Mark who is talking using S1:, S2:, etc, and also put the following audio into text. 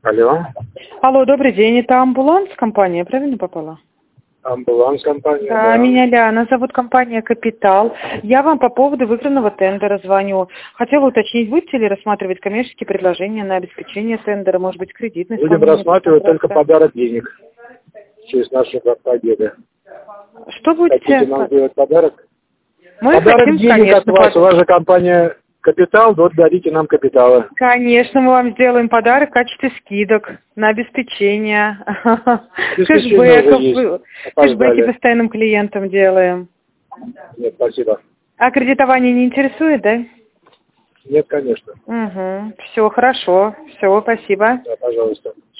S1: Алло.
S2: Алло, добрый день. Это амбуланс компания, правильно попала?
S1: Амбуланс компания,
S2: Да, меня Ляна зовут, компания «Капитал». Я вам по поводу выигранного тендера звоню. Хотела уточнить, будете ли рассматривать коммерческие предложения на обеспечение тендера, может быть, кредитный?
S1: Будем рассматривать только подарок денег через нашу победу.
S2: Что будете?
S1: Хотите нам сделать подарок?
S2: Мы
S1: подарок
S2: хотим,
S1: денег
S2: конечно,
S1: от вас. У вас же компания «Капитал», вот дарите нам капитала.
S2: Конечно, мы вам сделаем подарок в качестве скидок на обеспечение. Кэшбэки постоянным клиентам делаем.
S1: Нет, спасибо.
S2: А кредитование не интересует, да?
S1: Нет, конечно.
S2: Угу. Все, хорошо. Все, спасибо.
S1: Да, пожалуйста.